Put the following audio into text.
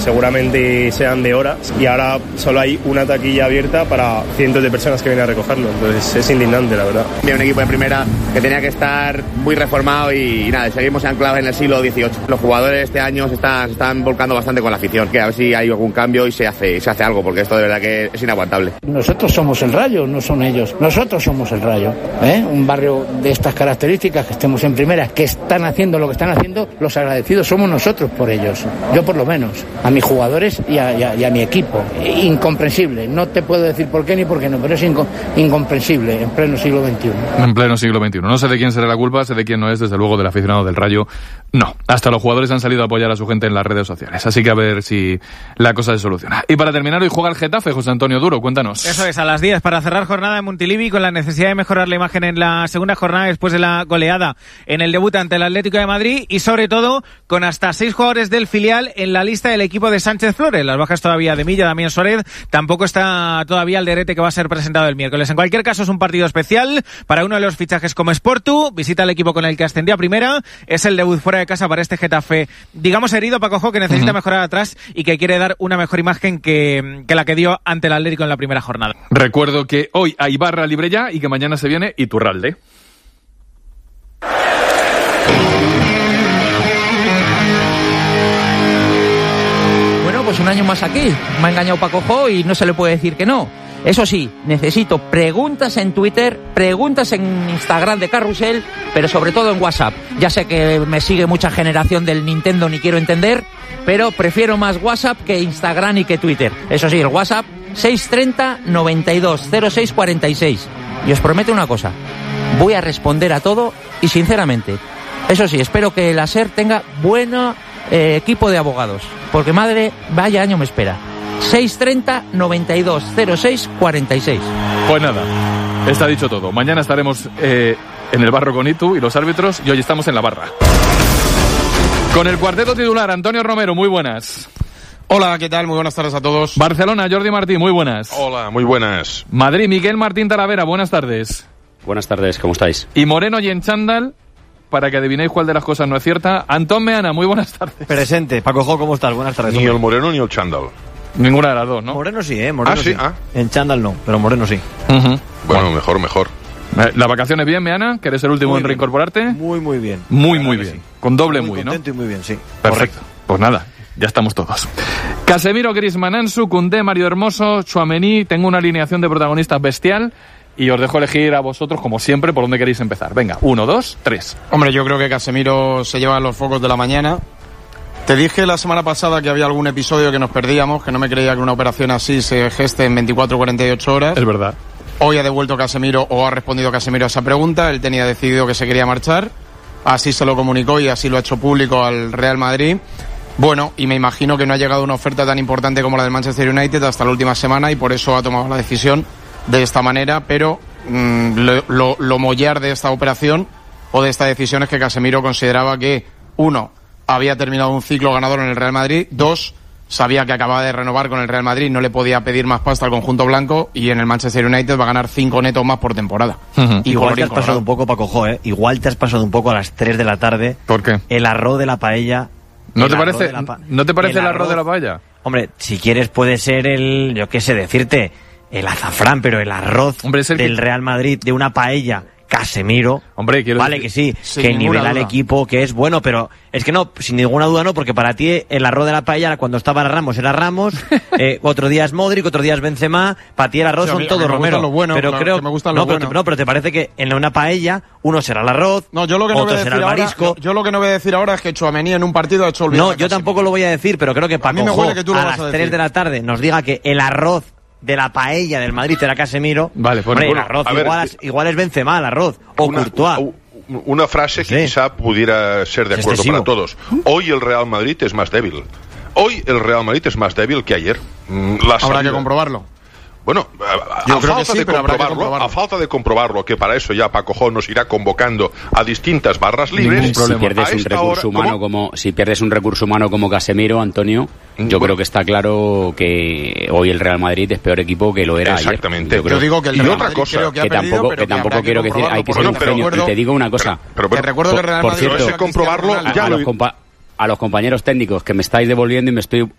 seguramente sean de horas, y ahora solo hay una taquilla abierta para cientos de personas que vienen a recogerlo, entonces es indignante, la verdad. Había un equipo de primera que tenía que estar muy reformado y nada, seguimos anclados en el siglo XVIII. Los jugadores este año se están volcando bastante con la afición, que a ver si hay algún cambio y se hace algo, porque esto de verdad que es inaguantable. Nosotros somos el Rayo, no son ellos. Nosotros somos el Rayo. Un barrio de estas características, que estemos en primera, que están haciendo lo que están haciendo, los agradecidos somos nosotros por ellos. Yo por lo menos, a mis jugadores y a mi equipo. Incomprensible. No te puedo decir por qué ni por qué no, pero es incomprensible en pleno siglo XXI. En pleno siglo XXI. No sé de quién será la culpa, sé de quién no es, desde luego del aficionado del Rayo. No, hasta los jugadores han salido a apoyar a su gente en las redes sociales, así que a ver si la cosa se soluciona. Y para terminar, hoy juega el Getafe, José Antonio Duro, cuéntanos. Eso es, a las 10 para cerrar jornada en Montilivi, con la necesidad de mejorar la imagen en la segunda jornada después de la goleada en el debut ante el Atlético de Madrid, y sobre todo con hasta 6 jugadores del filial en la lista del equipo de Sánchez Flores. Las bajas todavía de Milla, Damián Suárez, tampoco está todavía Alderete, que va a ser presentado el miércoles. En cualquier caso, es un partido especial para uno de los fichajes como Sportu, visita al equipo con el que ascendió a primera, es el debut fuera de casa para este Getafe, digamos herido, Paco Jo, que necesita mejorar atrás y que quiere dar una mejor imagen que la que dio ante el Atlético en la primera jornada. Recuerdo que hoy hay barra libre ya y que mañana se viene Iturralde. Bueno, pues un año más aquí. Me ha engañado Paco Jo y no se le puede decir que no. Eso sí, necesito preguntas en Twitter, preguntas en Instagram de Carrusel, pero sobre todo en WhatsApp. Ya sé que me sigue mucha generación del Nintendo, ni quiero entender, pero prefiero más WhatsApp que Instagram y que Twitter. Eso sí, el WhatsApp 630 92 06 46. Y os prometo una cosa, voy a responder a todo y sinceramente. Eso sí, espero que la SER tenga buen equipo de abogados, porque madre, vaya año me espera. 630 92 06 46. Pues nada, está dicho todo. Mañana estaremos en el barro con Itu y los árbitros, y hoy estamos en la barra. Con el cuarteto titular, Antonio Romero, muy buenas. Hola, ¿qué tal? Muy buenas tardes a todos. Barcelona, Jordi Martí, muy buenas. Hola, muy buenas. Madrid, Miguel Martín Talavera, buenas tardes. Buenas tardes, ¿cómo estáis? Y Moreno y en chándal, para que adivinéis cuál de las cosas no es cierta, Antón Meana, muy buenas tardes. Presente. Paco Jo, ¿cómo estás? Buenas tardes. Ni el Moreno ni el chándal. Ninguna de las dos, ¿no? Moreno sí, Moreno sí. En chándal no, pero Moreno sí. Bueno, mejor. ¿Las vacaciones bien, Meana? ¿Que eres el último en reincorporarte? Muy bien. Muy bien. Sí. Con doble muy, ¿no? Contento y muy bien, sí. Perfecto. Pues nada, ya estamos todos. Casemiro, Griezmann, Ansu, Koundé, Mario Hermoso, Tchouaméni. Tengo una alineación de protagonistas bestial y os dejo elegir a vosotros, como siempre, por dónde queréis empezar. Venga, 1, 2, 3. Hombre, yo creo que Casemiro se lleva los focos de la mañana. Te dije la semana pasada que había algún episodio que nos perdíamos, que no me creía que una operación así se geste en 24 o 48 horas. Es verdad. Hoy ha devuelto Casemiro, o ha respondido Casemiro a esa pregunta. Él tenía decidido que se quería marchar. Así se lo comunicó y así lo ha hecho público al Real Madrid. Bueno, y me imagino que no ha llegado una oferta tan importante como la del Manchester United hasta la última semana y por eso ha tomado la decisión de esta manera, pero lo mollar de esta operación o de esta decisión es que Casemiro consideraba que, 1, había terminado un ciclo ganador en el Real Madrid, 2, sabía que acababa de renovar con el Real Madrid, no le podía pedir más pasta al conjunto blanco, y en el Manchester United va a ganar 5 netos más por temporada. Igual te has pasado un poco, Paco Jo, Igual te has pasado un poco a las 3 de la tarde. ¿Por qué? El arroz de la paella. ¿No te parece el arroz de la paella? Hombre, si quieres puede ser yo qué sé decirte, el azafrán, pero el arroz del Real Madrid, de una paella, Casemiro, hombre, vale decir, que sí, que nivela al equipo, que es bueno, pero es que no, sin ninguna duda no, porque para ti el arroz de la paella cuando estaba Ramos era Ramos, otro día es Modric, otro día es Benzema, para ti el arroz son todos Romero, pero creo que me gustan los buenos. Pero te parece que en una paella uno será el arroz, otro será el marisco. Yo lo que no voy a decir ahora es que Tchouaméni en un partido ha hecho olvidar. No, yo tampoco lo voy a decir, pero creo que Paco Jo a las 3 de la tarde nos diga que el arroz de la paella del Madrid era Casemiro. Vale, pues hombre, el arroz igual es Benzema, el arroz, o Courtois. Una frase que quizá pudiera ser de acuerdo para todos. Hoy el Real Madrid es más débil. Hoy el Real Madrid es más débil que ayer. Habrá que comprobarlo. Bueno, a falta de comprobarlo, que para eso ya Paco Jo nos irá convocando a distintas barras libres. Si pierdes un recurso humano como Casemiro, Antonio, yo creo que está claro que hoy el Real Madrid es peor equipo que lo era ayer. Exactamente. Yo digo que el Real Madrid creo que ha perdido, que tampoco quiero decir, hay que ser un genio. Y te digo una cosa. Te recuerdo que el Real Madrid, por cierto, comprobarlo a los compañeros técnicos que me estáis devolviendo y me estoy